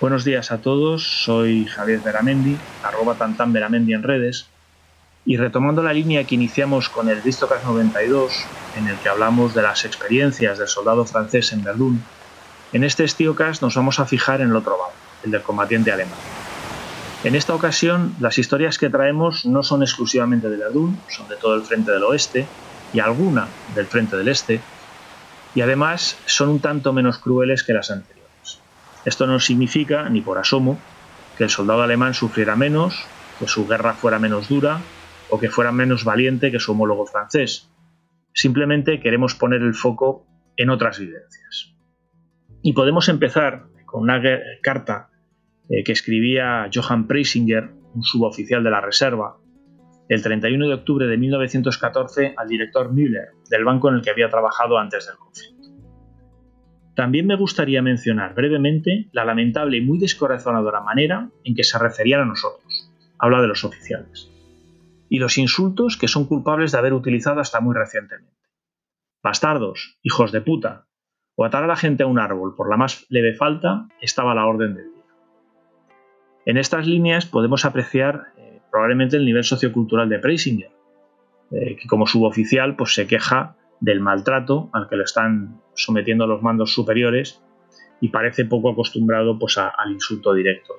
Buenos días a todos, soy Javier Beramendi, @tantanberamendi en redes, y retomando la línea que iniciamos con el Vistocast 92, en el que hablamos de las experiencias del soldado francés en Verdún, en este Stiocast nos vamos a fijar en el otro bando, el del combatiente alemán. En esta ocasión, las historias que traemos no son exclusivamente de Verdún, son de todo el frente del oeste y alguna del frente del este, y además son un tanto menos crueles que las anteriores. Esto no significa, ni por asomo, que el soldado alemán sufriera menos, que su guerra fuera menos dura o que fuera menos valiente que su homólogo francés. Simplemente queremos poner el foco en otras vivencias. Y podemos empezar con una carta que escribía Johann Preisinger, un suboficial de la reserva, el 31 de octubre de 1914 al director Müller, del banco en el que había trabajado antes del conflicto. También me gustaría mencionar brevemente la lamentable y muy descorazonadora manera en que se referían a nosotros, habla de los oficiales, y los insultos que son culpables de haber utilizado hasta muy recientemente. Bastardos, hijos de puta, o atar a la gente a un árbol por la más leve falta estaba a la orden del día. En estas líneas podemos apreciar probablemente el nivel sociocultural de Preisinger, que como suboficial pues, se queja del maltrato al que lo están sometiendo los mandos superiores y parece poco acostumbrado pues, al insulto directo.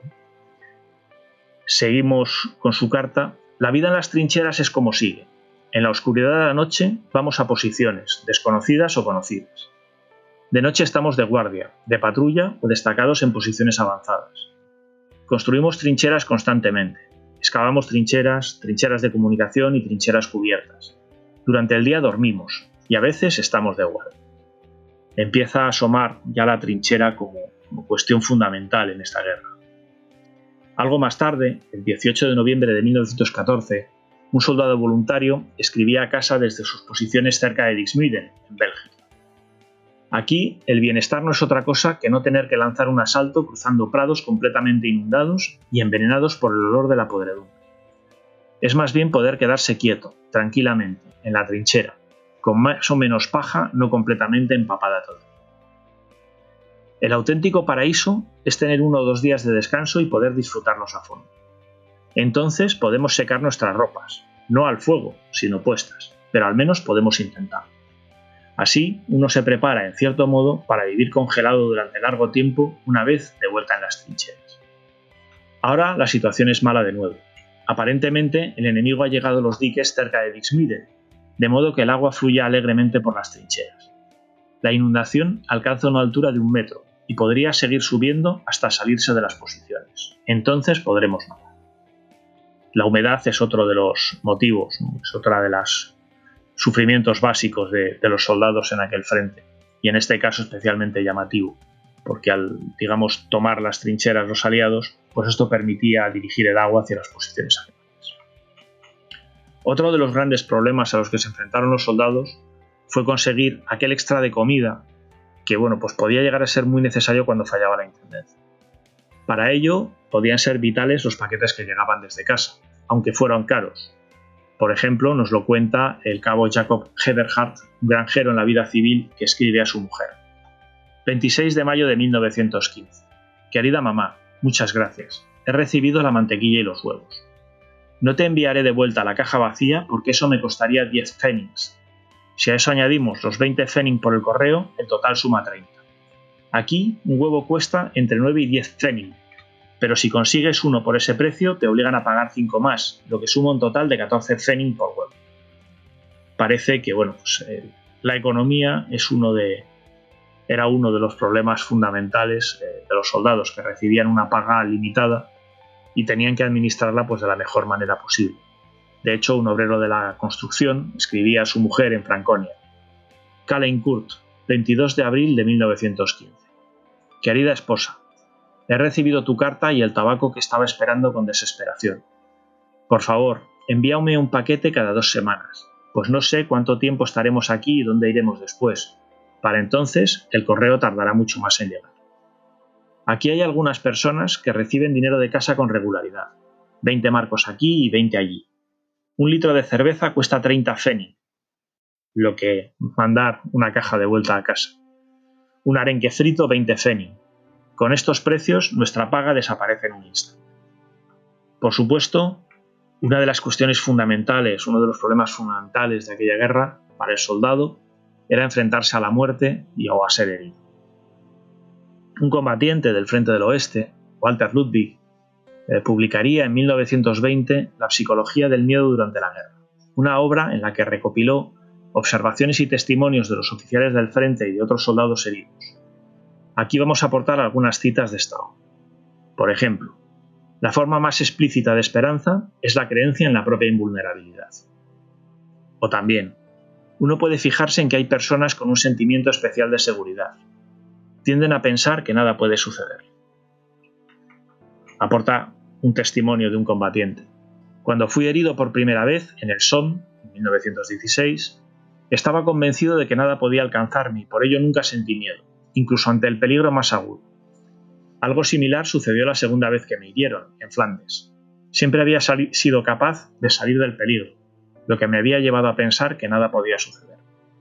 Seguimos con su carta. La vida en las trincheras es como sigue. En la oscuridad de la noche vamos a posiciones, desconocidas o conocidas. De noche estamos de guardia, de patrulla o destacados en posiciones avanzadas. Construimos trincheras constantemente. Excavamos trincheras, trincheras de comunicación y trincheras cubiertas. Durante el día dormimos y a veces estamos de guardia. Empieza a asomar ya la trinchera como cuestión fundamental en esta guerra. Algo más tarde, el 18 de noviembre de 1914, un soldado voluntario escribía a casa desde sus posiciones cerca de Dixmude, en Bélgica. Aquí, el bienestar no es otra cosa que no tener que lanzar un asalto cruzando prados completamente inundados y envenenados por el olor de la podredumbre. Es más bien poder quedarse quieto, tranquilamente, en la trinchera, con más o menos paja no completamente empapada toda. El auténtico paraíso es tener 1 o 2 días de descanso y poder disfrutarlos a fondo. Entonces podemos secar nuestras ropas, no al fuego, sino puestas, pero al menos podemos intentarlo. Así, uno se prepara, en cierto modo, para vivir congelado durante largo tiempo una vez de vuelta en las trincheras. Ahora la situación es mala de nuevo. Aparentemente, el enemigo ha llegado a los diques cerca de Dixmude, de modo que el agua fluye alegremente por las trincheras. La inundación alcanza una altura de 1 metro y podría seguir subiendo hasta salirse de las posiciones. Entonces podremos nadar. La humedad es otro de los motivos, ¿no? Es otra de los sufrimientos básicos de los soldados en aquel frente, y en este caso especialmente llamativo, porque al, digamos, tomar las trincheras los aliados, pues esto permitía dirigir el agua hacia las posiciones alemanas. Otro de los grandes problemas a los que se enfrentaron los soldados fue conseguir aquel extra de comida que, bueno, pues podía llegar a ser muy necesario cuando fallaba la intendencia. Para ello, podían ser vitales los paquetes que llegaban desde casa, aunque fueran caros. Por ejemplo, nos lo cuenta el cabo Jacob Eberhardt, un granjero en la vida civil que escribe a su mujer. 26 de mayo de 1915. Querida mamá, muchas gracias. He recibido la mantequilla y los huevos. No te enviaré de vuelta la caja vacía porque eso me costaría 10 pfennigs. Si a eso añadimos los 20 pfennig por el correo, el total suma 30. Aquí, un huevo cuesta entre 9 y 10 pfennig, pero si consigues uno por ese precio, te obligan a pagar 5 más, lo que suma un total de 14 pfennig por huevo. Parece que, bueno, pues, la economía era uno de los problemas fundamentales de los soldados, que recibían una paga limitada y tenían que administrarla pues, de la mejor manera posible. De hecho, un obrero de la construcción escribía a su mujer en Franconia. Kallen Kurt, 22 de abril de 1915. Querida esposa, he recibido tu carta y el tabaco que estaba esperando con desesperación. Por favor, envíame un paquete cada 2 semanas, pues no sé cuánto tiempo estaremos aquí y dónde iremos después. Para entonces, el correo tardará mucho más en llegar. Aquí hay algunas personas que reciben dinero de casa con regularidad. 20 marcos aquí y 20 allí. 1 litro de cerveza cuesta 30 pfennig, lo que mandar una caja de vuelta a casa. Un arenque frito 20 pfennig. Con estos precios, nuestra paga desaparece en un instante. Por supuesto, una de las cuestiones fundamentales, uno de los problemas fundamentales de aquella guerra para el soldado era enfrentarse a la muerte o a ser herido. Un combatiente del Frente del Oeste, Walter Ludwig, publicaría en 1920 La psicología del miedo durante la guerra, una obra en la que recopiló observaciones y testimonios de los oficiales del frente y de otros soldados heridos. Aquí vamos a aportar algunas citas de esta obra. Por ejemplo, la forma más explícita de esperanza es la creencia en la propia invulnerabilidad. O también, uno puede fijarse en que hay personas con un sentimiento especial de seguridad. Tienden a pensar que nada puede suceder. Aporta un testimonio de un combatiente. Cuando fui herido por primera vez en el Somme, en 1916, estaba convencido de que nada podía alcanzarme y por ello nunca sentí miedo, incluso ante el peligro más agudo. Algo similar sucedió la segunda vez que me hirieron, en Flandes. Siempre había sido capaz de salir del peligro, lo que me había llevado a pensar que nada podía suceder.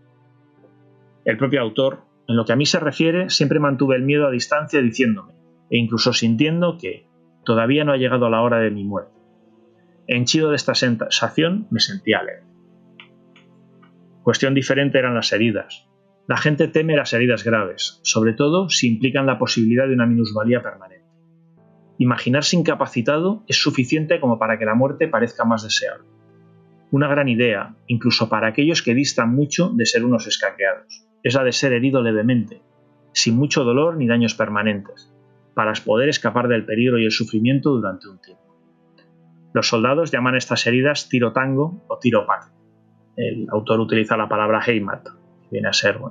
El propio autor, en lo que a mí se refiere, siempre mantuve el miedo a distancia diciéndome, e incluso sintiendo que todavía no ha llegado la hora de mi muerte. Henchido de esta sensación, me sentía alegre. Cuestión diferente eran las heridas. La gente teme las heridas graves, sobre todo si implican la posibilidad de una minusvalía permanente. Imaginarse incapacitado es suficiente como para que la muerte parezca más deseable. Una gran idea, incluso para aquellos que distan mucho de ser unos escaqueados, es la de ser herido levemente, sin mucho dolor ni daños permanentes, para poder escapar del peligro y el sufrimiento durante un tiempo. Los soldados llaman estas heridas tiro tango o tiro patria. El autor utiliza la palabra Heimat, que viene a ser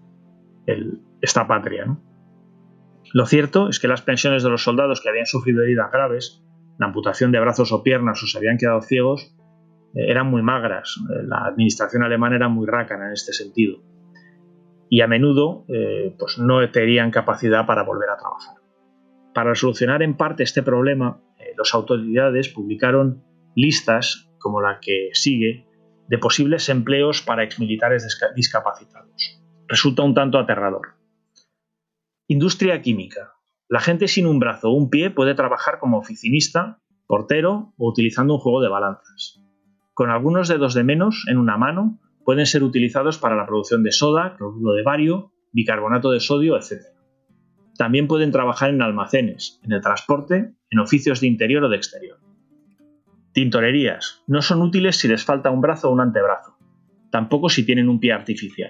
esta patria, ¿no? Lo cierto es que las pensiones de los soldados que habían sufrido heridas graves, la amputación de brazos o piernas o se habían quedado ciegos, eran muy magras. La administración alemana era muy rácana en este sentido. Y a menudo no tenían capacidad para volver a trabajar. Para solucionar en parte este problema, las autoridades publicaron listas, como la que sigue, de posibles empleos para exmilitares discapacitados. Resulta un tanto aterrador. Industria química. La gente sin un brazo o un pie puede trabajar como oficinista, portero o utilizando un juego de balanzas. Con algunos dedos de menos en una mano pueden ser utilizados para la producción de soda, cloruro de bario, bicarbonato de sodio, etc. También pueden trabajar en almacenes, en el transporte, en oficios de interior o de exterior. Tintorerías. No son útiles si les falta un brazo o un antebrazo, tampoco si tienen un pie artificial.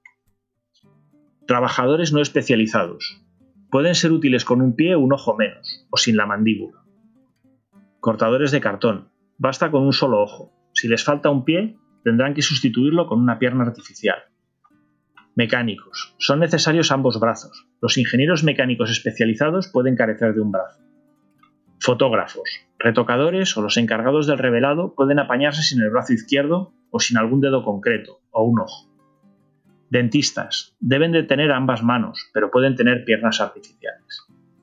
Trabajadores no especializados. Pueden ser útiles con un pie o un ojo menos, o sin la mandíbula. Cortadores de cartón. Basta con un solo ojo. Si les falta un pie, tendrán que sustituirlo con una pierna artificial. Mecánicos. Son necesarios ambos brazos. Los ingenieros mecánicos especializados pueden carecer de un brazo. Fotógrafos. Retocadores o los encargados del revelado pueden apañarse sin el brazo izquierdo o sin algún dedo concreto, o un ojo. Dentistas. Deben de tener ambas manos, pero pueden tener piernas artificiales.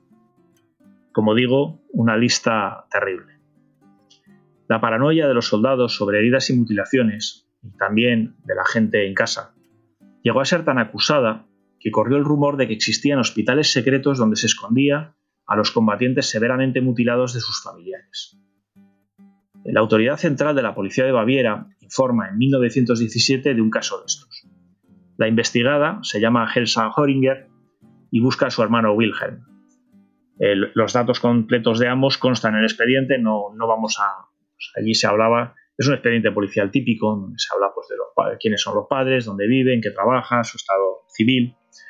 Como digo, una lista terrible. La paranoia de los soldados sobre heridas y mutilaciones, y también de la gente en casa, llegó a ser tan acusada que corrió el rumor de que existían hospitales secretos donde se escondía a los combatientes severamente mutilados de sus familiares. La Autoridad Central de la Policía de Baviera informa en 1917 de un caso de estos. La investigada se llama Elsa Horinger y busca a su hermano Wilhelm. Los datos completos de ambos constan en el expediente, no vamos a... allí se hablaba, es un expediente policial típico, donde se habla de quiénes son los padres, dónde viven, qué trabajan, su estado civil.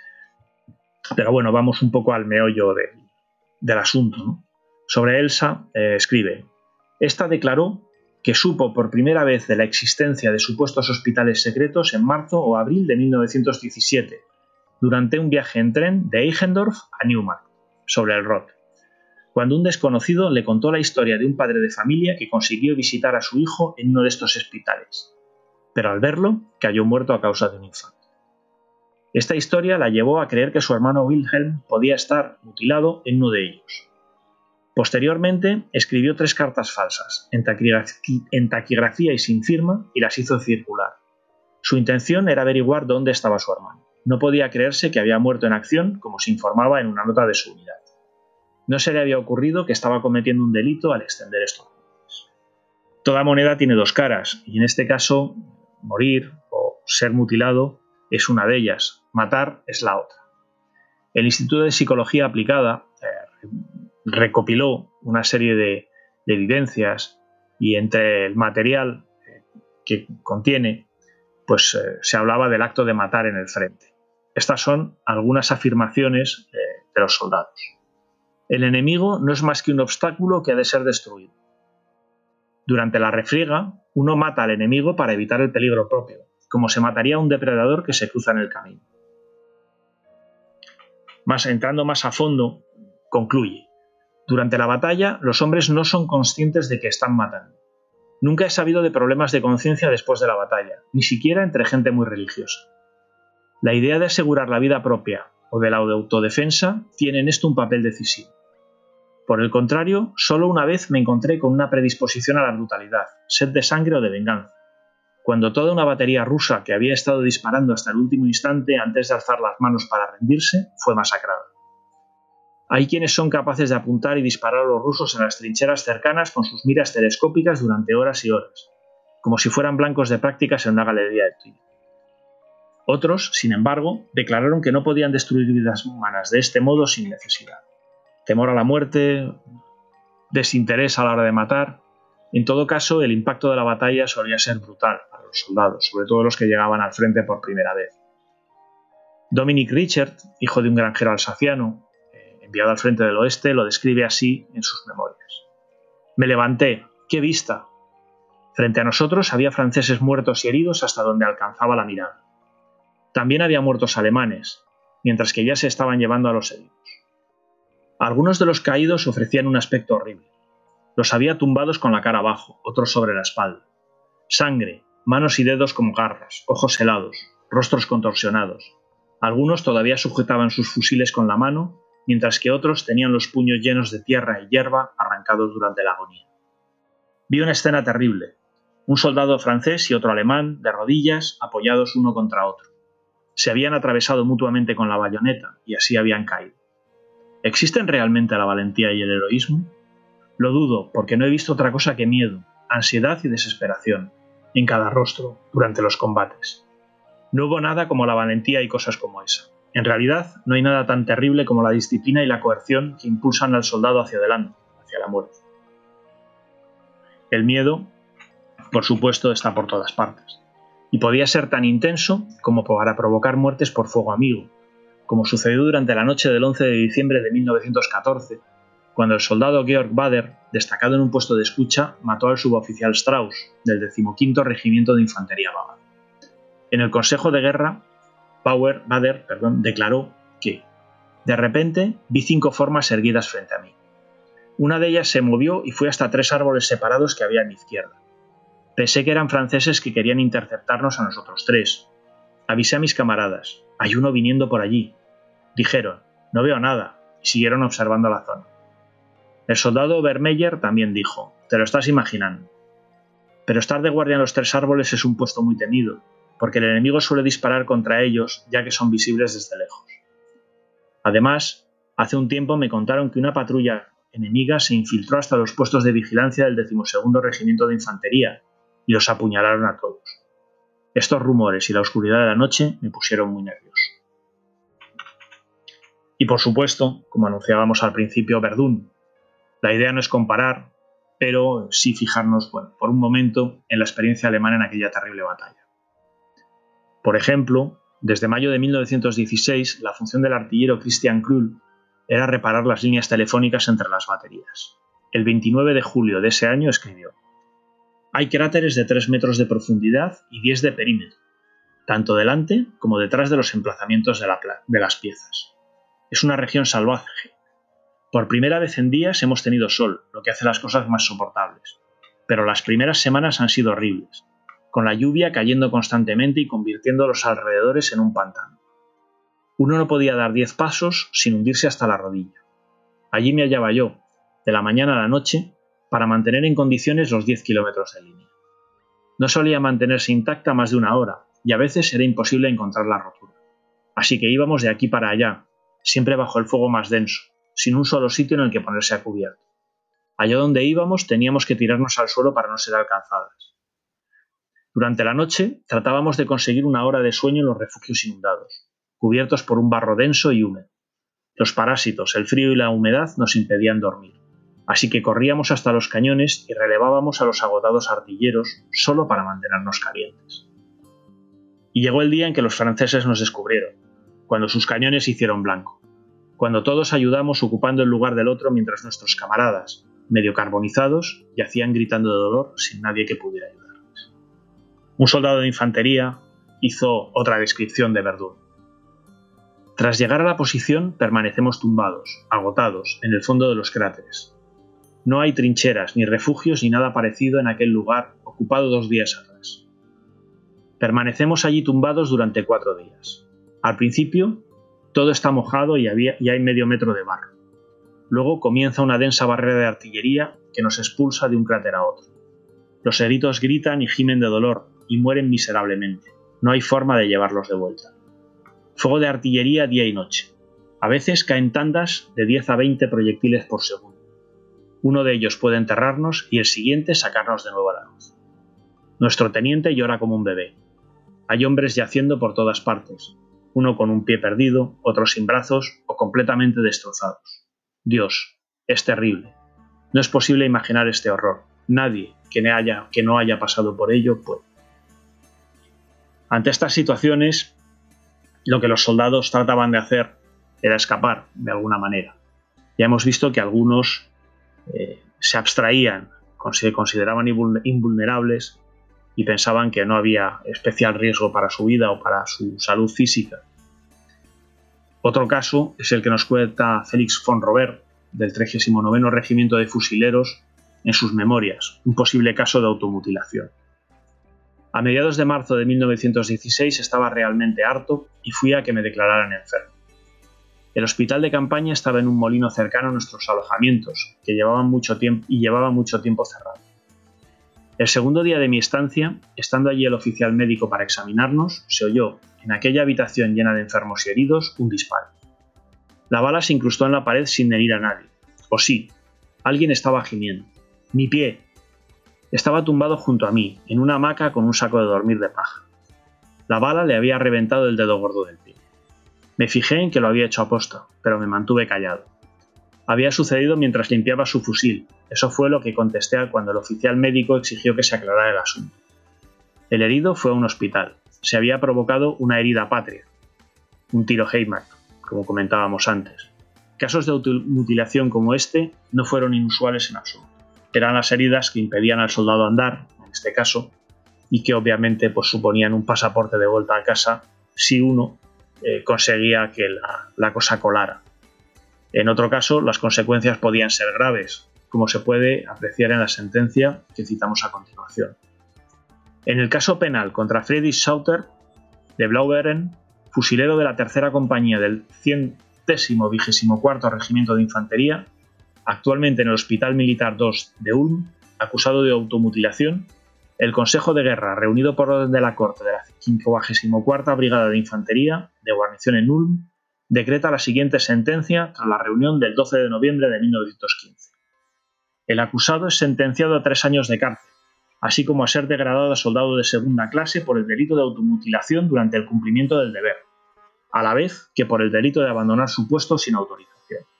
Pero bueno, vamos un poco al meollo del asunto, ¿no? Sobre Elsa escribe: esta declaró que supo por primera vez de la existencia de supuestos hospitales secretos en marzo o abril de 1917, durante un viaje en tren de Eichendorff a Neumarkt, sobre el Rot, cuando un desconocido le contó la historia de un padre de familia que consiguió visitar a su hijo en uno de estos hospitales, pero al verlo cayó muerto a causa de un infarto. Esta historia la llevó a creer que su hermano Wilhelm podía estar mutilado en uno de ellos. Posteriormente, escribió 3 cartas falsas, en taquigrafía y sin firma, y las hizo circular. Su intención era averiguar dónde estaba su hermano. No podía creerse que había muerto en acción, como se informaba en una nota de su unidad. No se le había ocurrido que estaba cometiendo un delito al extender estos poderes. Toda moneda tiene dos caras, y en este caso, morir o ser mutilado es una de ellas, matar es la otra. El Instituto de Psicología Aplicada recopiló una serie de evidencias y entre el material que contiene, pues se hablaba del acto de matar en el frente. Estas son algunas afirmaciones de los soldados. El enemigo no es más que un obstáculo que ha de ser destruido. Durante la refriega, uno mata al enemigo para evitar el peligro propio, como se mataría a un depredador que se cruza en el camino. Entrando más a fondo, concluye: durante la batalla, los hombres no son conscientes de que están matando. Nunca he sabido de problemas de conciencia después de la batalla, ni siquiera entre gente muy religiosa. La idea de asegurar la vida propia o de la autodefensa tiene en esto un papel decisivo. Por el contrario, solo una vez me encontré con una predisposición a la brutalidad, sed de sangre o de venganza, cuando toda una batería rusa que había estado disparando hasta el último instante antes de alzar las manos para rendirse, fue masacrada. Hay quienes son capaces de apuntar y disparar a los rusos en las trincheras cercanas con sus miras telescópicas durante horas y horas, como si fueran blancos de prácticas en una galería de tiro. Otros, sin embargo, declararon que no podían destruir vidas humanas de este modo sin necesidad. Temor a la muerte, desinterés a la hora de matar. En todo caso, el impacto de la batalla solía ser brutal para los soldados, sobre todo los que llegaban al frente por primera vez. Dominic Richard, hijo de un granjero alsaciano, enviado al frente del oeste, lo describe así en sus memorias. Me levanté, ¡qué vista! Frente a nosotros había franceses muertos y heridos hasta donde alcanzaba la mirada. También había muertos alemanes, mientras que ya se estaban llevando a los heridos. Algunos de los caídos ofrecían un aspecto horrible. Los había tumbados con la cara abajo, otros sobre la espalda. Sangre, manos y dedos como garras, ojos helados, rostros contorsionados. Algunos todavía sujetaban sus fusiles con la mano, mientras que otros tenían los puños llenos de tierra y hierba arrancados durante la agonía. Vi una escena terrible. Un soldado francés y otro alemán, de rodillas, apoyados uno contra otro. Se habían atravesado mutuamente con la bayoneta y así habían caído. ¿Existen realmente la valentía y el heroísmo? Lo dudo, porque no he visto otra cosa que miedo, ansiedad y desesperación en cada rostro durante los combates. No hubo nada como la valentía y cosas como esa. En realidad, no hay nada tan terrible como la disciplina y la coerción que impulsan al soldado hacia adelante, hacia la muerte. El miedo, por supuesto, está por todas partes, y podía ser tan intenso como para provocar muertes por fuego amigo, como sucedió durante la noche del 11 de diciembre de 1914, cuando el soldado Georg Bader, destacado en un puesto de escucha, mató al suboficial Strauss, del 15º Regimiento de Infantería Vaga. En el Consejo de Guerra, Bader declaró que, de repente, vi 5 formas erguidas frente a mí. Una de ellas se movió y fue hasta 3 árboles separados que había a mi izquierda. Pensé que eran franceses que querían interceptarnos a nosotros 3. Avisé a mis camaradas, hay uno viniendo por allí. Dijeron, no veo nada, y siguieron observando la zona. El soldado Vermeyer también dijo, te lo estás imaginando. Pero estar de guardia en los 3 árboles es un puesto muy temido, porque el enemigo suele disparar contra ellos ya que son visibles desde lejos. Además, hace un tiempo me contaron que una patrulla enemiga se infiltró hasta los puestos de vigilancia del 12º Regimiento de Infantería y los apuñalaron a todos. Estos rumores y la oscuridad de la noche me pusieron muy nervioso. Y por supuesto, como anunciábamos al principio, Verdún. La idea no es comparar, pero sí fijarnos, por un momento, en la experiencia alemana en aquella terrible batalla. Por ejemplo, desde mayo de 1916, la función del artillero Christian Krull era reparar las líneas telefónicas entre las baterías. El 29 de julio de ese año escribió: hay cráteres de 3 metros de profundidad y 10 de perímetro, tanto delante como detrás de los emplazamientos de las piezas. Es una región salvaje. Por primera vez en días hemos tenido sol, lo que hace las cosas más soportables. Pero las primeras semanas han sido horribles, con la lluvia cayendo constantemente y convirtiendo los alrededores en un pantano. Uno no podía dar 10 pasos sin hundirse hasta la rodilla. Allí me hallaba yo, de la mañana a la noche, para mantener en condiciones los 10 kilómetros de línea. No solía mantenerse intacta más de 1 hora, y a veces era imposible encontrar la rotura. Así que íbamos de aquí para allá, siempre bajo el fuego más denso, sin un solo sitio en el que ponerse a cubierto. Allá donde íbamos teníamos que tirarnos al suelo para no ser alcanzadas. Durante la noche tratábamos de conseguir una hora de sueño en los refugios inundados, cubiertos por un barro denso y húmedo. Los parásitos, el frío y la humedad nos impedían dormir, así que corríamos hasta los cañones y relevábamos a los agotados artilleros solo para mantenernos calientes. Y llegó el día en que los franceses nos descubrieron, cuando sus cañones hicieron blanco, cuando todos ayudamos ocupando el lugar del otro mientras nuestros camaradas, medio carbonizados, yacían gritando de dolor sin nadie que pudiera ayudarles. Un soldado de infantería hizo otra descripción de Verdún. Tras llegar a la posición, permanecemos tumbados, agotados, en el fondo de los cráteres. No hay trincheras, ni refugios, ni nada parecido en aquel lugar ocupado 2 días atrás. Permanecemos allí tumbados durante 4 días. Al principio, todo está mojado y hay medio metro de barro. Luego comienza una densa barrera de artillería que nos expulsa de un cráter a otro. Los heridos gritan y gimen de dolor y mueren miserablemente. No hay forma de llevarlos de vuelta. Fuego de artillería día y noche. A veces caen tandas de 10 a 20 proyectiles por segundo. Uno de ellos puede enterrarnos y el siguiente sacarnos de nuevo a la luz. Nuestro teniente llora como un bebé. Hay hombres yaciendo por todas partes, uno con un pie perdido, otro sin brazos o completamente destrozados. Dios, es terrible. No es posible imaginar este horror. Nadie que no haya pasado por ello puede. Ante estas situaciones, lo que los soldados trataban de hacer era escapar de alguna manera. Ya hemos visto que algunos se abstraían, se consideraban invulnerables y pensaban que no había especial riesgo para su vida o para su salud física. Otro caso es el que nos cuenta Félix von Robert, del 39º Regimiento de Fusileros, en sus memorias, un posible caso de automutilación. A mediados de marzo de 1916 estaba realmente harto y fui a que me declararan enfermo. El hospital de campaña estaba en un molino cercano a nuestros alojamientos, que llevaba mucho tiempo cerrado. El segundo día de mi estancia, estando allí el oficial médico para examinarnos, se oyó, en aquella habitación llena de enfermos y heridos, un disparo. La bala se incrustó en la pared sin herir a nadie. O sí, alguien estaba gimiendo. ¡Mi pie! Estaba tumbado junto a mí, en una hamaca con un saco de dormir de paja. La bala le había reventado el dedo gordo del pie. Me fijé en que lo había hecho aposta, pero me mantuve callado. Había sucedido mientras limpiaba su fusil. Eso fue lo que contesté cuando el oficial médico exigió que se aclarara el asunto. El herido fue a un hospital. Se había provocado una herida patria, un tiro Haymark, como comentábamos antes. Casos de automutilación como este no fueron inusuales en absoluto. Eran las heridas que impedían al soldado andar, en este caso, y que obviamente suponían un pasaporte de vuelta a casa si uno conseguía que la cosa colara. En otro caso, las consecuencias podían ser graves, como se puede apreciar en la sentencia que citamos a continuación. En el caso penal contra Friedrich Sauter, de Blaubeuren, fusilero de la 3ª compañía del 124º Regimiento de Infantería, actualmente en el Hospital Militar II de Ulm, acusado de automutilación, el Consejo de Guerra, reunido por orden de la Corte de la 54ª Brigada de Infantería, de guarnición en Ulm, decreta la siguiente sentencia tras la reunión del 12 de noviembre de 1915. El acusado es sentenciado a 3 años de cárcel, así como a ser degradado a soldado de segunda clase por el delito de automutilación durante el cumplimiento del deber, a la vez que por el delito de abandonar su puesto sin autorización.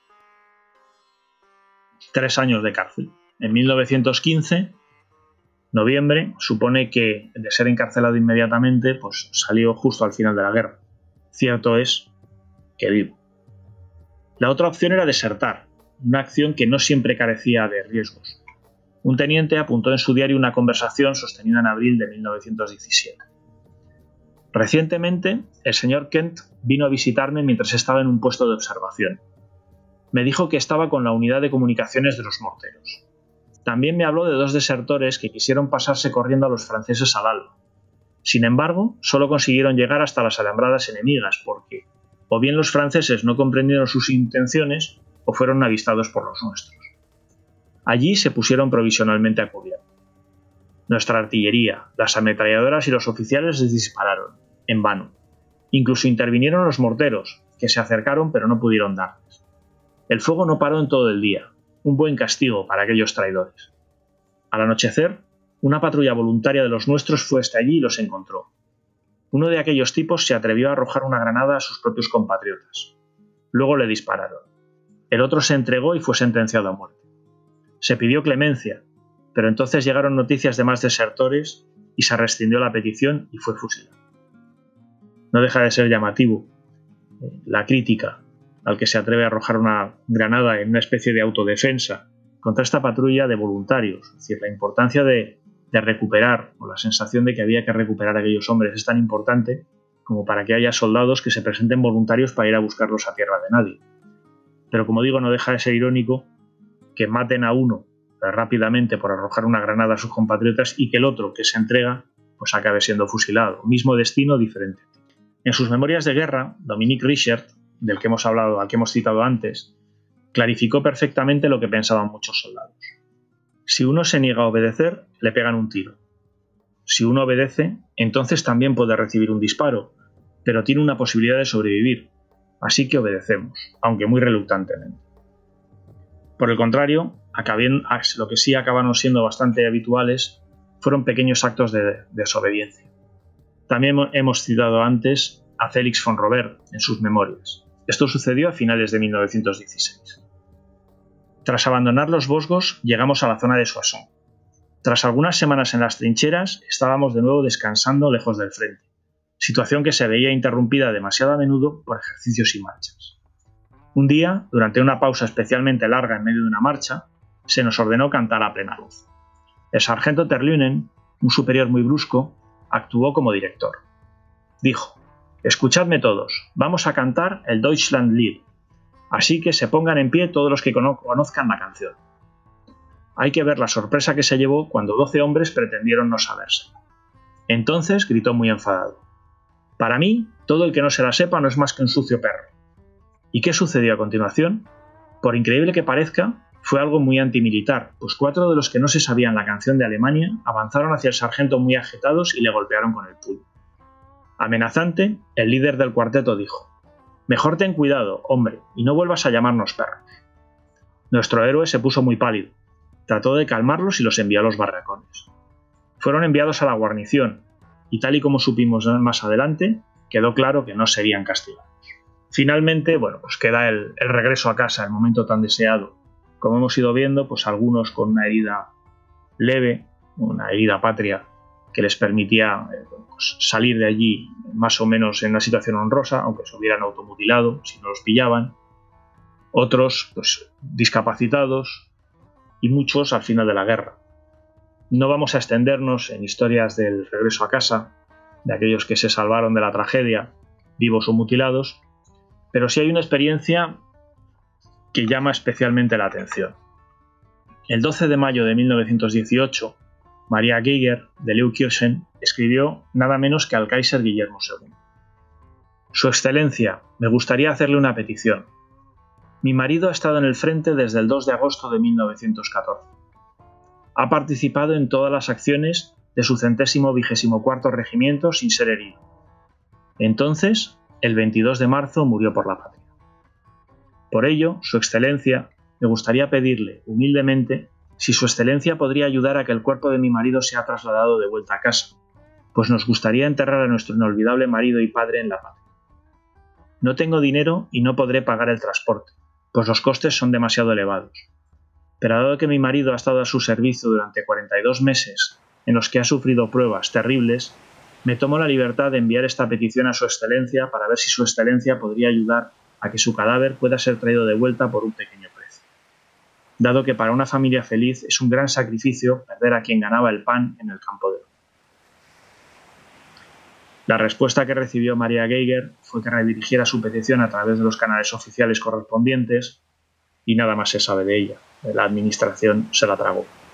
3 años de cárcel. En 1915, noviembre, supone que de ser encarcelado inmediatamente, salió justo al final de la guerra. Cierto es que vivo. La otra opción era desertar, una acción que no siempre carecía de riesgos. Un teniente apuntó en su diario una conversación sostenida en abril de 1917. Recientemente, el señor Kent vino a visitarme mientras estaba en un puesto de observación. Me dijo que estaba con la unidad de comunicaciones de los morteros. También me habló de 2 desertores que quisieron pasarse corriendo a los franceses al alba. Sin embargo, solo consiguieron llegar hasta las alambradas enemigas porque o bien los franceses no comprendieron sus intenciones o fueron avistados por los nuestros. Allí se pusieron provisionalmente a cubierto. Nuestra artillería, las ametralladoras y los oficiales les dispararon, en vano. Incluso intervinieron los morteros, que se acercaron pero no pudieron darles. El fuego no paró en todo el día, un buen castigo para aquellos traidores. Al anochecer, una patrulla voluntaria de los nuestros fue hasta allí y los encontró. Uno de aquellos tipos se atrevió a arrojar una granada a sus propios compatriotas. Luego le dispararon. El otro se entregó y fue sentenciado a muerte. Se pidió clemencia, pero entonces llegaron noticias de más desertores y se rescindió la petición y fue fusilado. No deja de ser llamativo la crítica al que se atreve a arrojar una granada en una especie de autodefensa contra esta patrulla de voluntarios. Es decir, la importancia de recuperar, o la sensación de que había que recuperar a aquellos hombres es tan importante como para que haya soldados que se presenten voluntarios para ir a buscarlos a tierra de nadie. Pero como digo, no deja de ser irónico que maten a uno rápidamente por arrojar una granada a sus compatriotas y que el otro, que se entrega, pues acabe siendo fusilado. Mismo destino, diferente. En sus memorias de guerra, Dominique Richert, del que hemos hablado, al que hemos citado antes, clarificó perfectamente lo que pensaban muchos soldados. Si uno se niega a obedecer, le pegan un tiro. Si uno obedece, entonces también puede recibir un disparo, pero tiene una posibilidad de sobrevivir, así que obedecemos, aunque muy reluctantemente. Por el contrario, lo que sí acabaron siendo bastante habituales fueron pequeños actos de desobediencia. También hemos citado antes a Félix von Robert en sus memorias. Esto sucedió a finales de 1916. Tras abandonar los Vosgos, llegamos a la zona de Soissons. Tras algunas semanas en las trincheras, estábamos de nuevo descansando lejos del frente, situación que se veía interrumpida demasiado a menudo por ejercicios y marchas. Un día, durante una pausa especialmente larga en medio de una marcha, se nos ordenó cantar a plena luz. El sargento Terlunen, un superior muy brusco, actuó como director. Dijo: «Escuchadme todos, vamos a cantar el Deutschlandlied, así que se pongan en pie todos los que conozcan la canción». Hay que ver la sorpresa que se llevó cuando 12 hombres pretendieron no saberse. Entonces gritó muy enfadado: «Para mí, todo el que no se la sepa no es más que un sucio perro». ¿Y qué sucedió a continuación? Por increíble que parezca, fue algo muy antimilitar, pues 4 de los que no se sabían la canción de Alemania avanzaron hacia el sargento muy agitados y le golpearon con el puño. Amenazante, el líder del cuarteto dijo: «Mejor ten cuidado, hombre, y no vuelvas a llamarnos perros». Nuestro héroe se puso muy pálido, trató de calmarlos y los envió a los barracones. Fueron enviados a la guarnición, y tal y como supimos más adelante, quedó claro que no serían castigados. Finalmente, pues queda el regreso a casa, el momento tan deseado. Como hemos ido viendo, pues algunos con una herida leve, una herida patria, que les permitía salir de allí más o menos en una situación honrosa, aunque se hubieran automutilado si no los pillaban. Otros, discapacitados, y muchos al final de la guerra. No vamos a extendernos en historias del regreso a casa, de aquellos que se salvaron de la tragedia, vivos o mutilados, pero sí hay una experiencia que llama especialmente la atención. El 12 de mayo de 1918, Maria Geiger, de Leukirchen, escribió nada menos que al Kaiser Guillermo II. «Su Excelencia, me gustaría hacerle una petición. Mi marido ha estado en el frente desde el 2 de agosto de 1914. Ha participado en todas las acciones de su 124º regimiento sin ser herido. Entonces, el 22 de marzo murió por la patria. Por ello, Su Excelencia, me gustaría pedirle, humildemente, si Su Excelencia podría ayudar a que el cuerpo de mi marido sea trasladado de vuelta a casa, pues nos gustaría enterrar a nuestro inolvidable marido y padre en la patria. No tengo dinero y no podré pagar el transporte, pues los costes son demasiado elevados. Pero dado que mi marido ha estado a su servicio durante 42 meses, en los que ha sufrido pruebas terribles, me tomo la libertad de enviar esta petición a Su Excelencia para ver si Su Excelencia podría ayudar a que su cadáver pueda ser traído de vuelta por un pequeño precio. Dado que para una familia feliz es un gran sacrificio perder a quien ganaba el pan en el campo de oro». La respuesta que recibió Maria Geiger fue que redirigiera su petición a través de los canales oficiales correspondientes y nada más se sabe de ella. La administración se la tragó.